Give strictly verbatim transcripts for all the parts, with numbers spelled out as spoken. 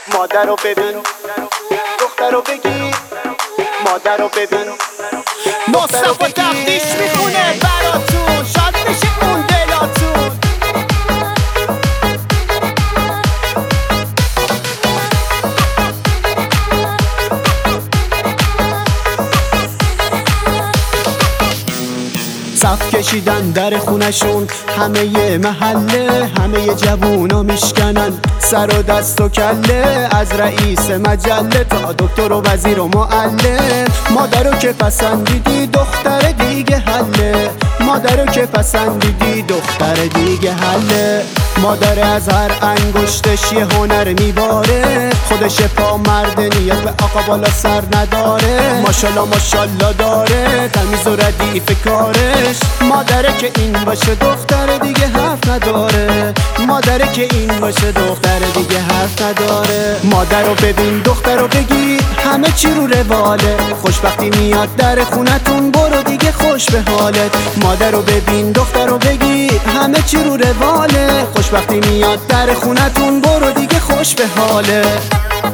مادر رو ببین، دختر رو بگی، مادر رو ببین، مصطفی تفتیش میخونه براتون، شاد بشه اون دلاتون. صف کشیدن در خونشون همه محله، همه جوونا میشکنن سر و دست و کله، از رئیس مجله تا دکتر و وزیر و معلم. مادرو که پسندیدی دختر دیگه حله، مادرو که پسندیدی دختر دیگه حله. مادر از هر انگشتش یه هنر میباره، خودش پا مرد نیاز به آقا بالا سر نداره. ماشالله ماشالله داره تمیز و ردیف کارش، مادره که این باشه دختر دیگه حرف نداره، مادره که این باشه دختر دیگه حرف نداره. مادر رو ببین دختر رو بگی همه چی رو رواله، خوشبختی میاد در خونتون برو دیگه خوش به حالت. مادر رو ببین دختر رو بگی همه چی رو رواله، خوشبختی میاد در خونتون برو دیگه خوش به حالت.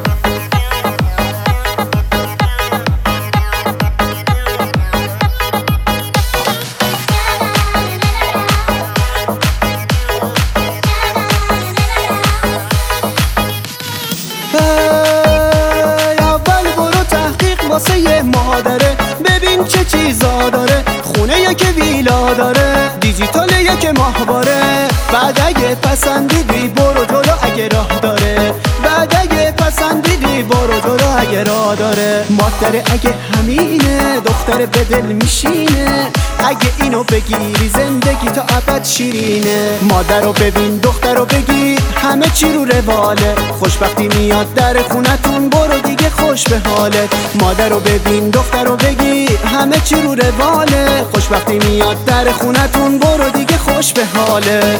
واسه یه مادره ببین چه چیزا داره، خونه یکی ویلا داره، دیجیتال یک ماهواره. بعد اگه پسندیدی برو جلو اگه راه داره، بعد اگه پسندیدی برو جلو اگه راه داره. مادر اگه همینه دختر به دل میشینه، اگه اینو بگیری زندگی تا ابد شیرینه. مادر رو ببین دختر رو بگی همه چی رو رواله، خوشبختی میاد در خونتون برو دیگه خوش به حالت. مادر رو ببین دختر رو بگی همه چی رو رواله، خوشبختی میاد در خونتون برو دیگه خوش به حالت.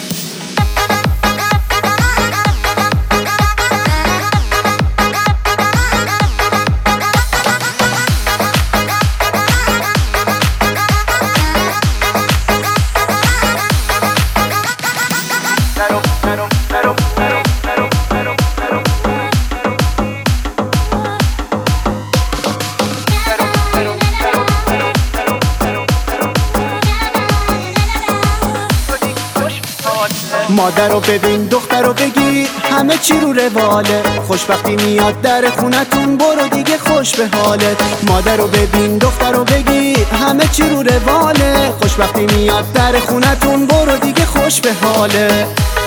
مادر رو ببین دختر رو بگی همه چی رو رواله، خوشبختی میاد در خونتون برو دیگه خوش به حالت. مادر رو ببین دختر رو بگی همه چی رو رواله، خوشبختی میاد در خونتون برو دیگه خوش به حالت.